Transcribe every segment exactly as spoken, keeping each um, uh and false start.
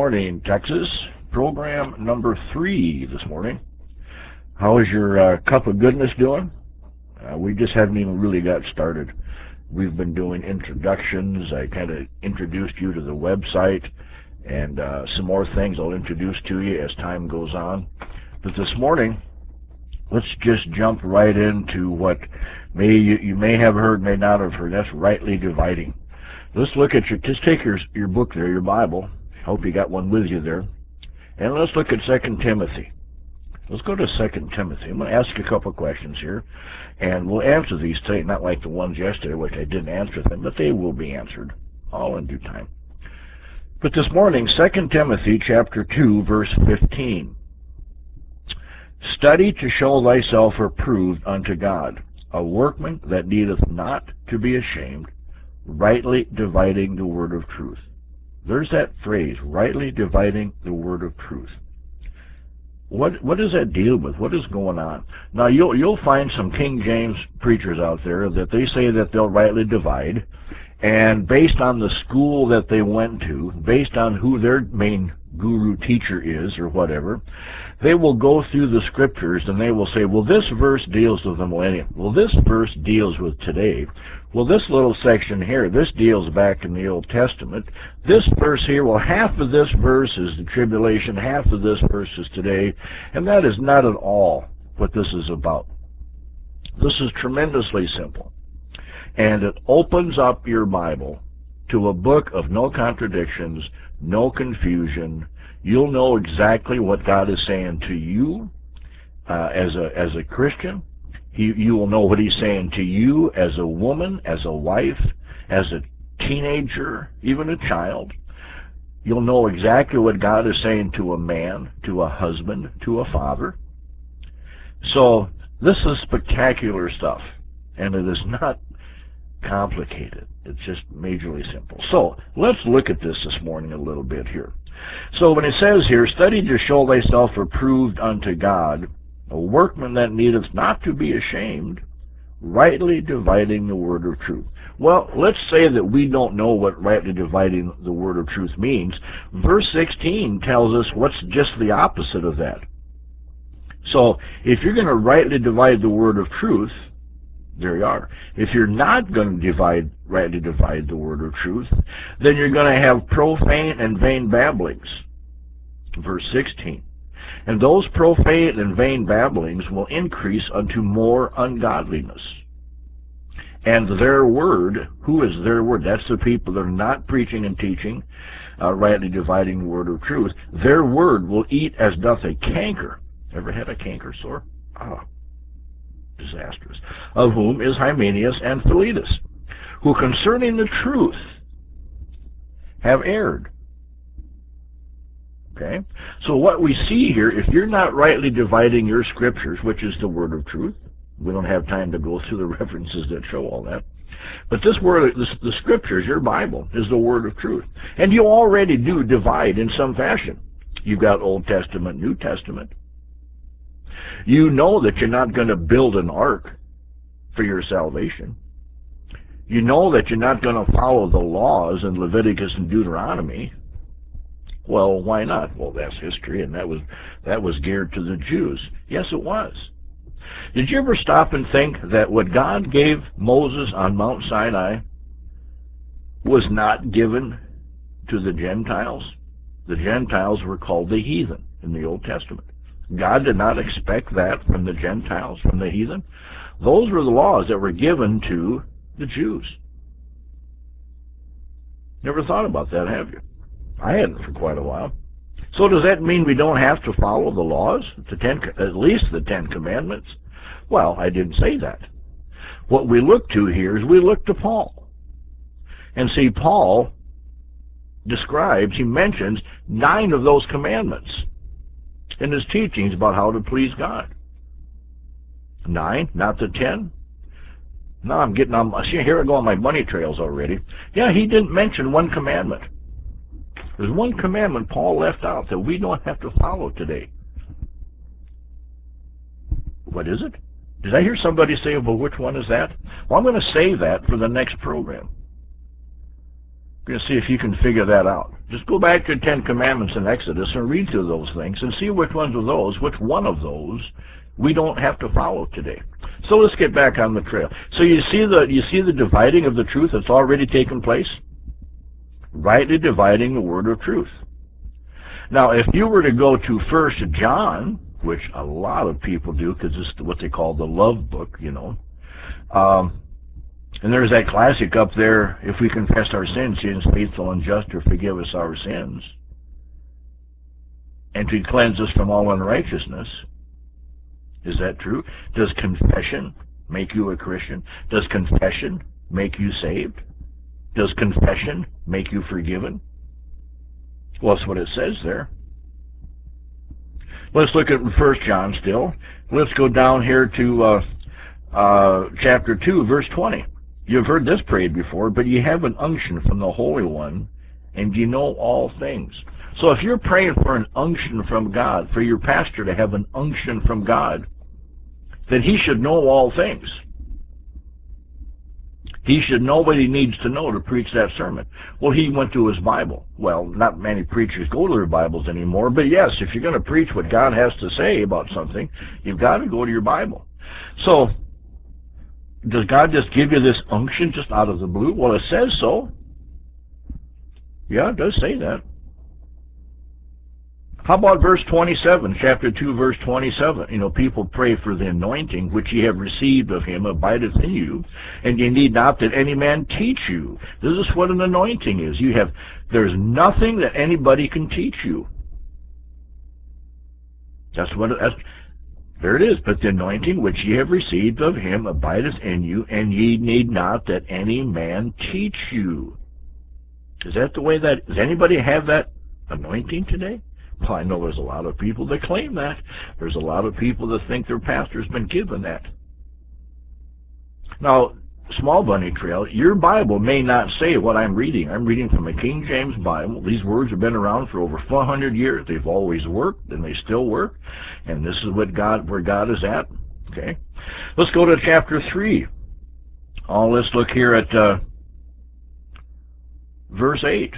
morning, Texas. Program number three this morning. How is your uh, cup of goodness doing? Uh, we just haven't even really got started. We've been doing introductions. I kind of introduced you to the website and uh, some more things I'll introduce to you as time goes on. But this morning, let's just jump right into what may you, you may have heard, may not have heard. That's rightly dividing. Let's look at your, just take your, your book there, your Bible. Hope you got one with you there. And let's look at Second Timothy. Let's go to Second Timothy. I'm going to ask you a couple of questions here, and we'll answer these today, not like the ones yesterday, which I didn't answer them, but they will be answered, all in due time. But this morning, Second Timothy chapter two, verse fifteen. Study to show thyself approved unto God, a workman that needeth not to be ashamed, rightly dividing the word of truth. There's that phrase, rightly dividing the word of truth. What what does that deal with? What is going on? Now you'll you'll find some King James preachers out there that they say that they'll rightly divide, and based on the school that they went to, based on who their main guru teacher is or whatever, they will go through the scriptures and they will say, well, this verse deals with the millennium. Well, this verse deals with today. Well, this little section here, this deals back in the Old Testament. This verse here, well, half of this verse is the tribulation, half of this verse is today, and that is not at all what this is about. This is tremendously simple, and it opens up your Bible to a book of no contradictions, no confusion. You'll know exactly what God is saying to you uh, as a as a Christian. He, you will know what he's saying to you as a woman, as a wife, as a teenager, even a child. You'll know exactly what God is saying to a man, to a husband, to a father. So this is spectacular stuff, and it is not complicated. It's just majorly simple. So let's look at this this morning a little bit here. So when it says here, study to show thyself approved unto God, a workman that needeth not to be ashamed, rightly dividing the word of truth. Well, let's say that we don't know what rightly dividing the word of truth means. Verse sixteen tells us what's just the opposite of that. So if you're going to rightly divide the word of truth, there you are. If you're not going to divide, rightly divide the word of truth, then you're going to have profane and vain babblings. Verse sixteen. And those profane and vain babblings will increase unto more ungodliness. And their word, who is their word? That's the people that are not preaching and teaching, uh, rightly dividing the word of truth. Their word will eat as doth a canker. Ever had a canker sore? Ah, disastrous. Of whom is Hymenaeus and Philetus, who concerning the truth have erred. Okay? So what we see here, if you're not rightly dividing your scriptures, which is the word of truth, we don't have time to go through the references that show all that, but this word, this, the scriptures, your Bible, is the word of truth. And you already do divide in some fashion. You've got Old Testament, New Testament. You know that you're not going to build an ark for your salvation. You know that you're not going to follow the laws in Leviticus and Deuteronomy. Well, why not? Well, that's history, and that was that was geared to the Jews. Yes, it was. Did you ever stop and think that what God gave Moses on Mount Sinai was not given to the Gentiles? The Gentiles were called the heathen in the Old Testament. God did not expect that from the Gentiles, from the heathen. Those were the laws that were given to the Jews. Never thought about that, have you? I hadn't for quite a while. So does that mean we don't have to follow the laws, the ten, at least the Ten Commandments? Well, I didn't say that. What we look to here is we look to Paul. And see, Paul describes, he mentions nine of those commandments in his teachings about how to please God. Nine, not the ten? No, I'm getting on, see, here I go on my bunny trails already. Yeah, he didn't mention one commandment. There's one commandment Paul left out that we don't have to follow today. What is it? Did I hear somebody say, well, which one is that? Well, I'm going to save that for the next program. We're going to see if you can figure that out. Just go back to the Ten Commandments in Exodus and read through those things and see which ones of those, which one of those we don't have to follow today. So let's get back on the trail. So you see the you see the dividing of the truth that's already taken place? Rightly dividing the word of truth. Now, if you were to go to First John, which a lot of people do because it's what they call the love book, you know, um, and there's that classic up there, if we confess our sins, he is faithful and just to forgive us our sins and to cleanse us from all unrighteousness. Is that true? Does confession make you a Christian? Does confession make you saved? Does confession make you forgiven? Well, that's what it says there. Let's look at First John still. Let's go down here to uh, uh, chapter two, verse twenty. You've heard this prayed before, but ye have an unction from the Holy One, and ye know all things. So if you're praying for an unction from God, for your pastor to have an unction from God, then he should know all things. He should know what he needs to know to preach that sermon. Well, he went to his Bible. Well, not many preachers go to their Bibles anymore, but yes, if you're going to preach what God has to say about something, you've got to go to your Bible. So, does God just give you this unction just out of the blue? Well, it says so. Yeah, it does say that. How about verse twenty-seven, chapter two, verse twenty-seven? You know, people pray for the anointing which ye have received of him abideth in you, and ye need not that any man teach you. This is what an anointing is. You have, there's nothing that anybody can teach you. That's what, that's, there it is. But the anointing which ye have received of him abideth in you, and ye need not that any man teach you. Is that the way that, does anybody have that anointing today? Well, I know there's a lot of people that claim that. There's a lot of people that think their pastor's been given that. Now, Small Bunny Trail, your Bible may not say what I'm reading. I'm reading from a King James Bible. These words have been around for over four hundred years. They've always worked, and they still work. And this is what God, where God is at. Okay, let's go to chapter three. Oh, let's look here at uh, verse eight.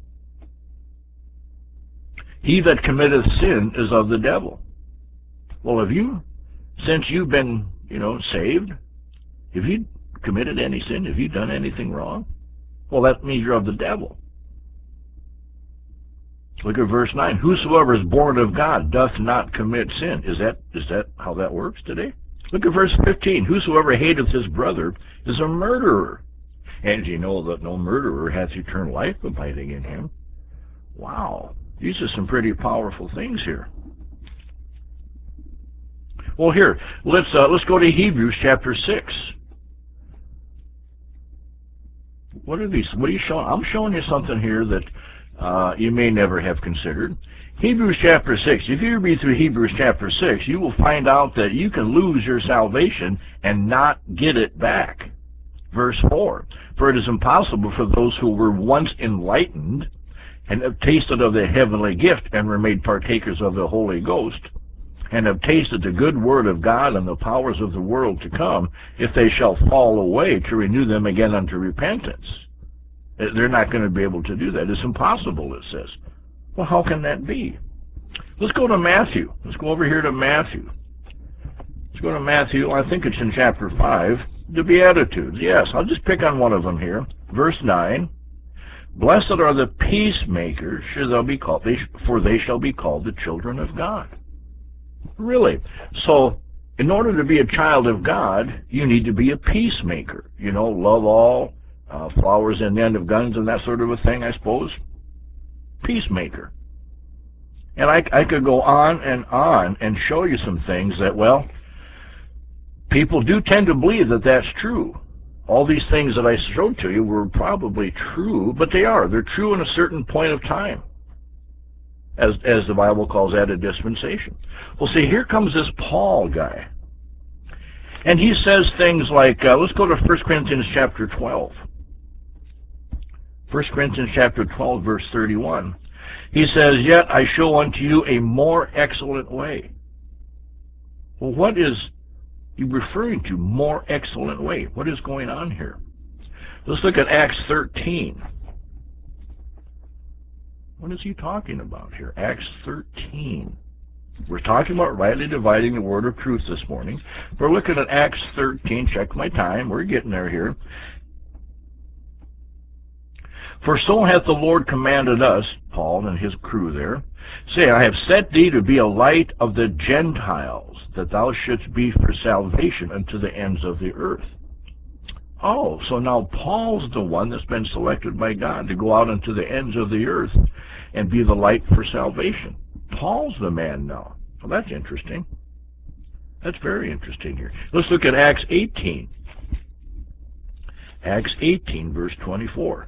He that committeth sin is of the devil. Well, have you, since you've been, you know, saved, have you committed any sin? Have you done anything wrong? Well, that means you're of the devil. Look at verse nine. Whosoever is born of God doth not commit sin. Is that is that how that works today? Look at verse fifteen. Whosoever hateth his brother is a murderer. And ye know that no murderer hath eternal life abiding in him. Wow. These are some pretty powerful things here. Well, here, let's uh, let's go to Hebrews chapter six. What are these? What are you showing? I'm showing you something here that uh, you may never have considered. Hebrews chapter six. If you read through Hebrews chapter six, you will find out that you can lose your salvation and not get it back. Verse four. For it is impossible for those who were once enlightened and have tasted of the heavenly gift and were made partakers of the Holy Ghost, and have tasted the good word of God and the powers of the world to come, if they shall fall away, to renew them again unto repentance. They're not going to be able to do that. It's impossible, it says. Well, how can that be? Let's go to Matthew. Let's go over here to Matthew. Let's go to Matthew. I think it's in chapter five. The Beatitudes. Yes, I'll just pick on one of them here. Verse nine. Blessed are the peacemakers, for they shall be called the children of God. Really? So, in order to be a child of God, you need to be a peacemaker. You know, love all, uh, flowers in the end of guns and that sort of a thing, I suppose. Peacemaker. And I, I could go on and on and show you some things that, well, people do tend to believe that that's true. All these things that I showed to you were probably true, but they are. They're true in a certain point of time, as, as the Bible calls that a dispensation. Well, see, here comes this Paul guy. And he says things like, uh, let's go to First Corinthians chapter twelve. First Corinthians chapter twelve, verse thirty-one. He says, Yet I show unto you a more excellent way. Well, what is he referring to, more excellent way? What is going on here? Let's look at Acts thirteen. What is he talking about here? Acts thirteen. We're talking about rightly dividing the word of truth this morning. We're looking at Acts thirteen. Check my time. We're getting there here. For so hath the Lord commanded us, Paul and his crew there, say, I have set thee to be a light of the Gentiles, that thou shouldst be for salvation unto the ends of the earth. Oh, so now Paul's the one that's been selected by God to go out into the ends of the earth and be the light for salvation. Paul's the man now. Well, that's interesting. That's very interesting here. Let's look at Acts eighteen. Acts eighteen, verse twenty-four.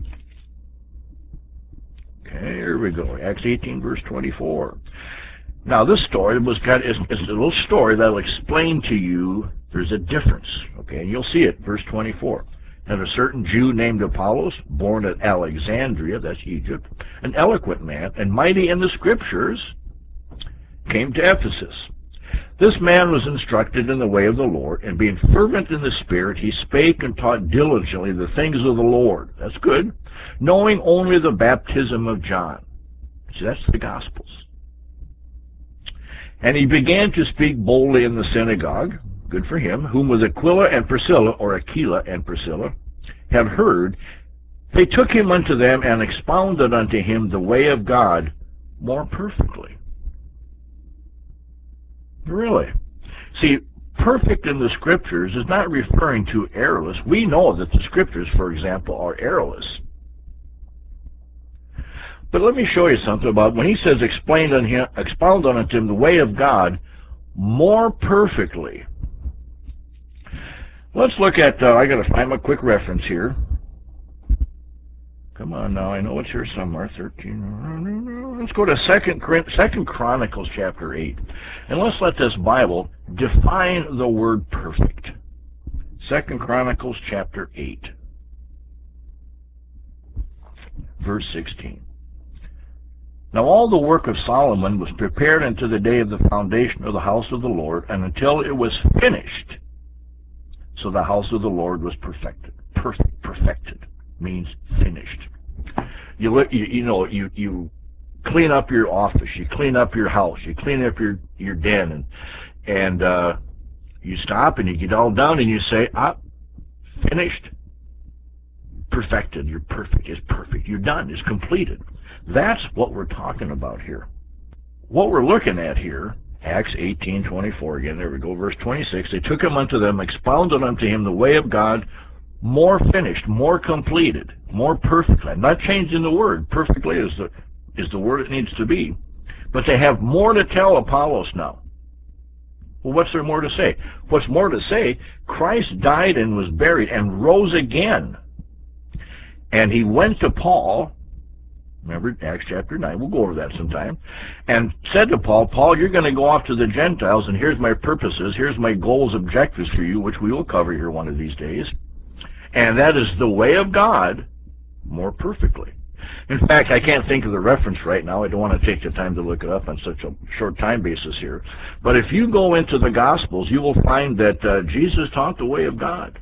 Okay, here we go. Acts eighteen, verse twenty-four. Now, this story was kind of, it's, it's a little story that will explain to you there's a difference. Okay, and you'll see it, verse twenty-four. And a certain Jew named Apollos, born at Alexandria, that's Egypt, an eloquent man, and mighty in the Scriptures, came to Ephesus. This man was instructed in the way of the Lord, and being fervent in the Spirit, he spake and taught diligently the things of the Lord. That's good. Knowing only the baptism of John. See, that's the Gospels. And he began to speak boldly in the synagogue, good for him, whom with Aquila and Priscilla, or Aquila and Priscilla, had heard. They took him unto them and expounded unto him the way of God more perfectly. Really? See, perfect in the Scriptures is not referring to errorless. We know that the Scriptures, for example, are errorless. But let me show you something about when he says explained on him, expound unto him the way of God more perfectly. Let's look at, uh, I got to find my quick reference here. Come on now, I know it's here somewhere, thirteen. Let's go to Second, Second Chronicles chapter eight. And let's let this Bible define the word perfect. Second Chronicles chapter eight, verse sixteen. Now all the work of Solomon was prepared unto the day of the foundation of the house of the Lord, and until it was finished. So the house of the Lord was perfected. Perfect, perfected means finished. You look, you, you know, you you clean up your office, you clean up your house, you clean up your your den, and and uh, you stop and you get all done and you say, ah, finished, perfected. You're perfect. It's perfect. You're done. It's completed. That's what we're talking about here. What we're looking at here, Acts eighteen twenty-four, again, there we go, verse twenty-six, they took him unto them, expounded unto him the way of God, more finished, more completed, more perfectly. I'm not changing the word. Perfectly is the, is the word it needs to be. But they have more to tell Apollos now. Well, what's there more to say? What's more to say? Christ died and was buried and rose again. And he went to Paul, remember Acts chapter nine, we'll go over that sometime, and said to Paul, Paul, you're going to go off to the Gentiles, and here's my purposes, here's my goals, objectives for you, which we will cover here one of these days. And that is the way of God more perfectly. In fact, I can't think of the reference right now. I don't want to take the time to look it up on such a short time basis here. But if you go into the Gospels, you will find that uh, Jesus taught the way of God.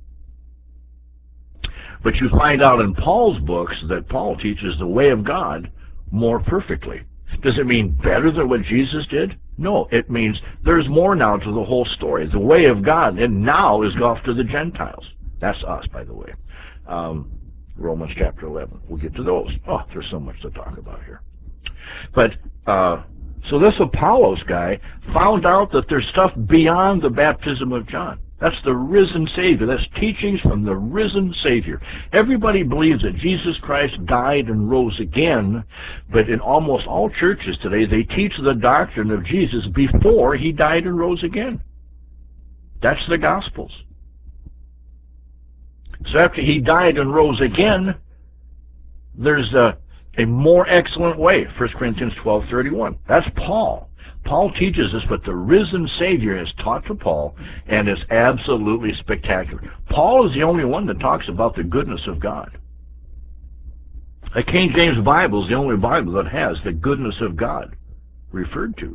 But you find out in Paul's books that Paul teaches the way of God more perfectly. Does it mean better than what Jesus did? No, it means there's more now to the whole story. The way of God, and now is off to the Gentiles. That's us, by the way. Um, Romans chapter eleven. We'll get to those. Oh, there's so much to talk about here. But, uh, so this Apollos guy found out that there's stuff beyond the baptism of John. That's the risen Savior. That's teachings from the risen Savior. Everybody believes that Jesus Christ died and rose again, but in almost all churches today, they teach the doctrine of Jesus before he died and rose again. That's the Gospels. So after he died and rose again, there's a, a more excellent way, First Corinthians twelve thirty-one. That's Paul. Paul teaches us, but the risen Savior has taught to Paul, and it's absolutely spectacular. Paul is the only one that talks about the goodness of God. The King James Bible is the only Bible that has the goodness of God referred to.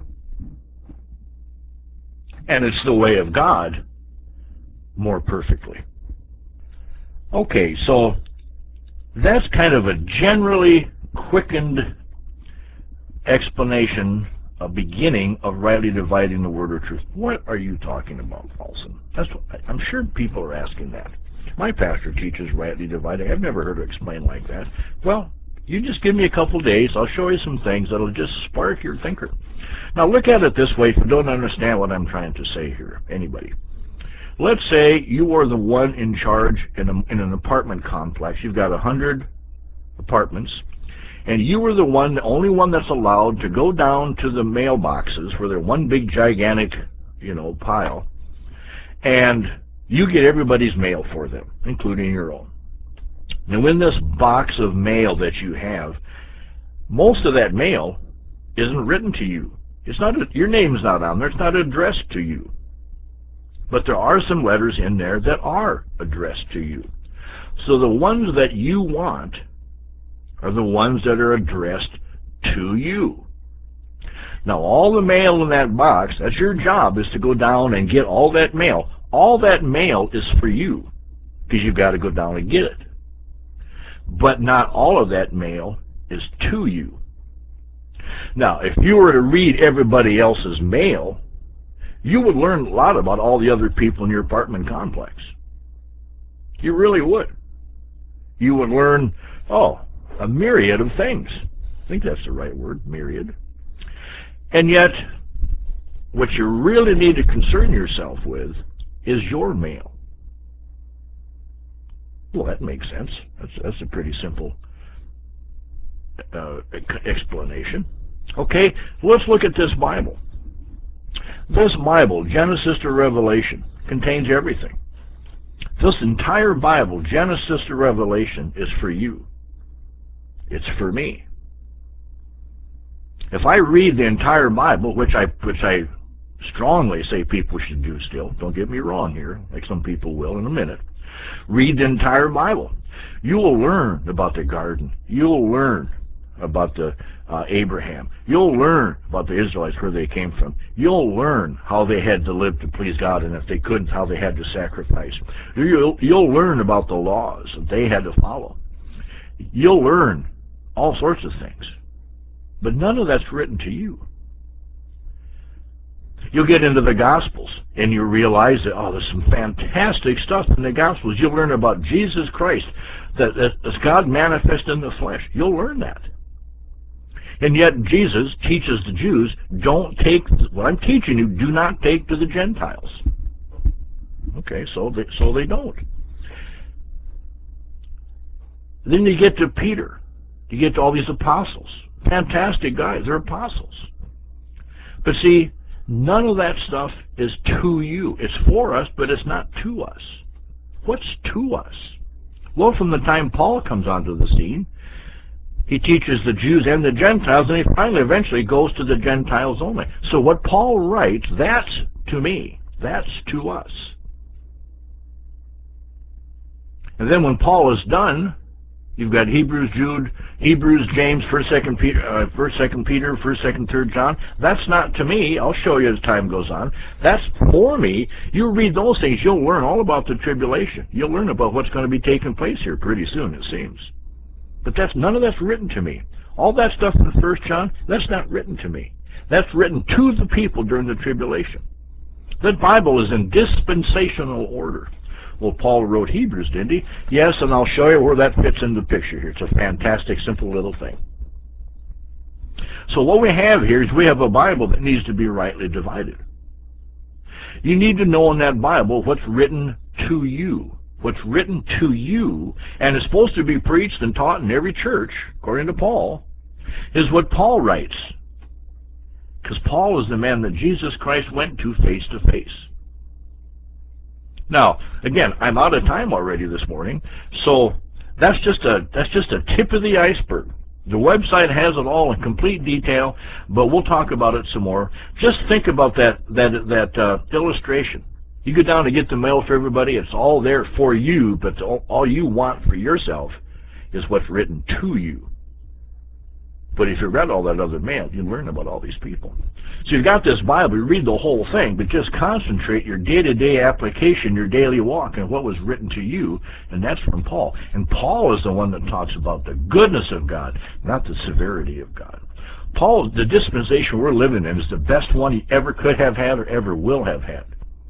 And it's the way of God more perfectly. Okay, so that's kind of a generally quickened explanation, a beginning of rightly dividing the word of truth. What are you talking about, Paulson? That's what, I'm sure people are asking that. My pastor teaches rightly dividing. I've never heard it explained like that. Well, you just give me a couple days. I'll show you some things that'll just spark your thinker. Now look at it this way if you don't understand what I'm trying to say here, anybody. Let's say you are the one in charge in, a, in an apartment complex. You've got a hundred apartments, and you are the one, the only one that's allowed to go down to the mailboxes where they're one big gigantic, you know, pile, and you get everybody's mail for them, including your own. Now, in this box of mail that you have, most of that mail isn't written to you. It's not a, your name's not on there. It's not addressed to you. But there are some letters in there that are addressed to you. So the ones that you want are the ones that are addressed to you. Now, all the mail in that box, that's your job, is to go down and get all that mail. All that mail is for you, because you've got to go down and get it. But not all of that mail is to you. Now, if you were to read everybody else's mail, you would learn a lot about all the other people in your apartment complex. You really would. You would learn, oh, a myriad of things. I think that's the right word, myriad. And yet, what you really need to concern yourself with is your mail. Well, that makes sense. That's, that's a pretty simple uh, explanation. Okay, let's look at this Bible. This Bible, Genesis to Revelation, contains everything. This entire Bible, Genesis to Revelation, is for you. It's for me. If I read the entire Bible, which I which I strongly say people should do still, don't get me wrong here, like some people will in a minute, read the entire Bible. You will learn about the garden. You'll learn about the uh, Abraham. You'll learn about the Israelites, where they came from. You'll learn how they had to live to please God, and if they couldn't, how they had to sacrifice. You'll, you'll learn about the laws that they had to follow. You'll learn all sorts of things. But none of that's written to you. You'll get into the Gospels, and you realize that, oh, there's some fantastic stuff in the Gospels. You'll learn about Jesus Christ, that, that as God manifest in the flesh. You'll learn that. And yet Jesus teaches the Jews, don't take what I'm teaching you, do not take to the Gentiles. Okay, so they, so they don't. Then you get to Peter. You get to all these apostles. Fantastic guys, they're apostles. But see, none of that stuff is to you. It's for us, but it's not to us. What's to us? Well, from the time Paul comes onto the scene, he teaches the Jews and the Gentiles, and he finally eventually goes to the Gentiles only. So what Paul writes, that's to me. That's to us. And then when Paul is done, you've got Hebrews, Jude, Hebrews, James, First, Second Peter, uh, First, Second Peter, First, Second, Third John. That's not to me. I'll show you as time goes on. That's for me. You read those things, you'll learn all about the tribulation. You'll learn about what's going to be taking place here pretty soon, it seems. But that's none of that's written to me. All that stuff in First John, that's not written to me. That's written to the people during the tribulation. That Bible is in dispensational order. Well, Paul wrote Hebrews, didn't he? Yes, and I'll show you where that fits in the picture here. It's a fantastic, simple little thing. So what we have here is we have a Bible that needs to be rightly divided. You need to know in that Bible what's written to you. What's written to you, and is supposed to be preached and taught in every church, according to Paul, is what Paul writes. Because Paul is the man that Jesus Christ went to face to face. Now, again, I'm out of time already this morning, so that's just a that's just a tip of the iceberg. The website has it all in complete detail, but we'll talk about it some more. Just think about that that that uh, illustration. You go down to get the mail for everybody, it's all there for you, but all, all you want for yourself is what's written to you. But if you read all that other man, you learn about all these people. So you've got this Bible, you read the whole thing, but just concentrate your day-to-day application, your daily walk, and what was written to you, and that's from Paul. And Paul is the one that talks about the goodness of God, not the severity of God. Paul, the dispensation we're living in, is the best one he ever could have had or ever will have had,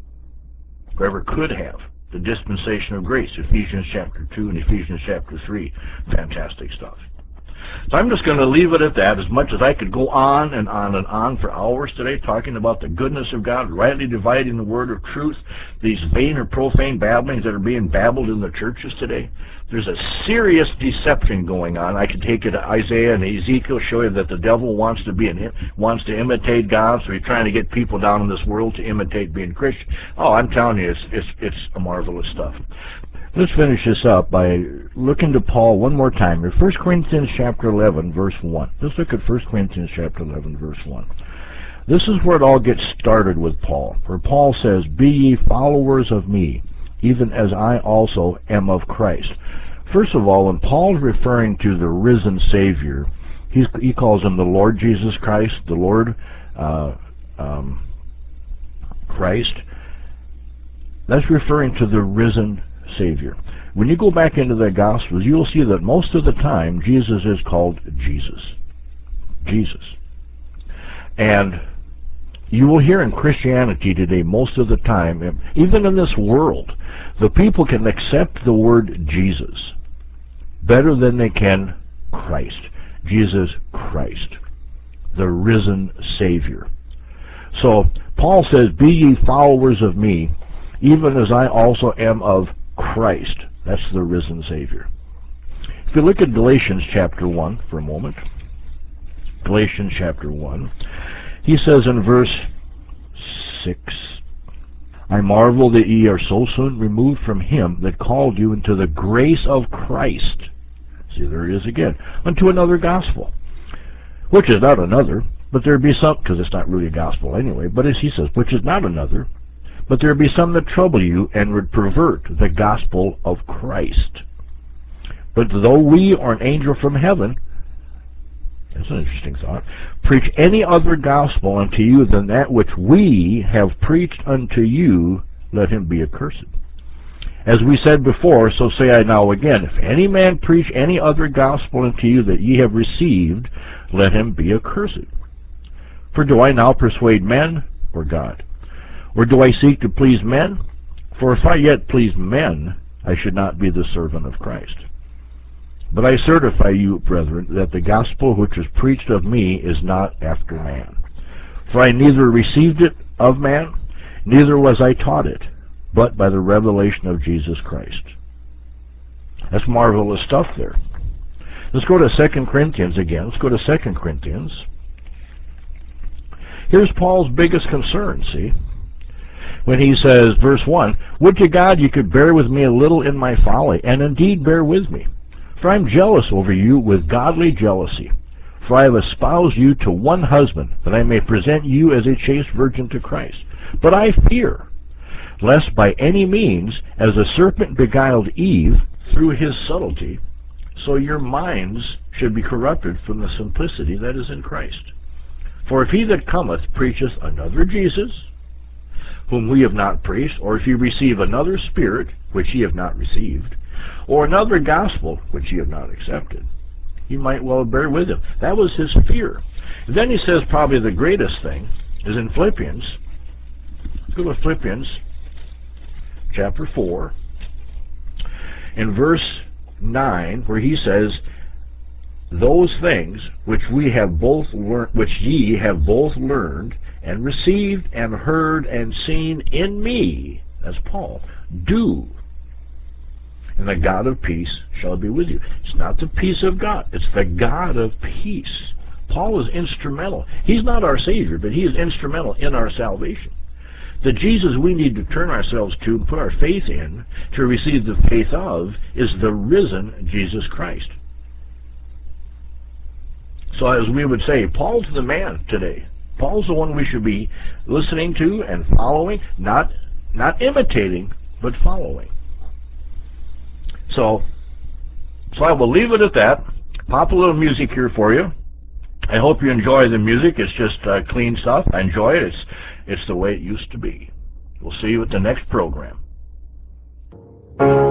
or ever could have. The dispensation of grace, Ephesians chapter two and Ephesians chapter three. Fantastic stuff. So I'm just going to leave it at that. As much as I could go on and on and on for hours today talking about the goodness of God, rightly dividing the word of truth, these vain or profane babblings that are being babbled in the churches today. There's a serious deception going on. I could take you to Isaiah and Ezekiel, show you that the devil wants to be an, wants to imitate God, so he's trying to get people down in this world to imitate being Christian. Oh, I'm telling you, it's it's it's a marvelous stuff. Let's finish this up by looking to Paul one more time. In First Corinthians chapter eleven, verse one. Let's look at First Corinthians chapter eleven, verse one. This is where it all gets started with Paul, where Paul says, "Be ye followers of me, even as I also am of Christ." First of all, when Paul's referring to the risen Savior, he's, he calls him the Lord Jesus Christ, the Lord uh, um, Christ. That's referring to the risen Savior. When you go back into the Gospels, you'll see that most of the time Jesus is called Jesus. Jesus. And you will hear in Christianity today, most of the time, even in this world, the people can accept the word Jesus better than they can Christ. Jesus Christ, the risen Savior. So Paul says, "Be ye followers of me, even as I also am of Christ." That's the risen Savior. If you look at Galatians chapter one for a moment, Galatians chapter one, he says in verse six, "I marvel that ye are so soon removed from him that called you into the grace of Christ." See, there it is again. "Unto another gospel, which is not another, but there be some," because it's not really a gospel anyway, but as he says, "which is not another, but there be some that trouble you and would pervert the gospel of Christ. But though we or an angel from heaven," that's an interesting thought, "preach any other gospel unto you than that which we have preached unto you, let him be accursed. As we said before, so say I now again, if any man preach any other gospel unto you that ye have received, let him be accursed. For do I now persuade men or God? Or do I seek to please men? For if I yet please men, I should not be the servant of Christ. But I certify you, brethren, that the gospel which was preached of me is not after man. For I neither received it of man, neither was I taught it, but by the revelation of Jesus Christ." That's marvelous stuff there. Let's go to Second Corinthians again. Let's go to Second Corinthians. Here's Paul's biggest concern, see? When he says, verse one, "Would to God you could bear with me a little in my folly, and indeed bear with me. For I am jealous over you with godly jealousy. For I have espoused you to one husband, that I may present you as a chaste virgin to Christ. But I fear, lest by any means, as the serpent beguiled Eve through his subtlety, so your minds should be corrupted from the simplicity that is in Christ. For if he that cometh preacheth another Jesus, whom we have not preached, or if ye receive another spirit, which ye have not received, or another gospel, which ye have not accepted, ye might well bear with him." That was his fear. And then he says probably the greatest thing is in Philippians. Go to Philippians chapter four, in verse nine, where he says, "Those things which we have both learned, which ye have both learned and received and heard and seen in me," that's Paul, "do, and the God of peace shall be with you." It's not the peace of God, it's the God of peace. Paul is instrumental. He's not our Savior, but he is instrumental in our salvation. The Jesus we need to turn ourselves to and put our faith in to receive the faith of is the risen Jesus Christ. So as we would say, Paul's the man today. Paul's the one we should be listening to and following, not not imitating, but following. So, so I will leave it at that. Pop a little music here for you. I hope you enjoy the music. It's just uh, clean stuff. I enjoy it. It's, it's the way it used to be. We'll see you at the next program.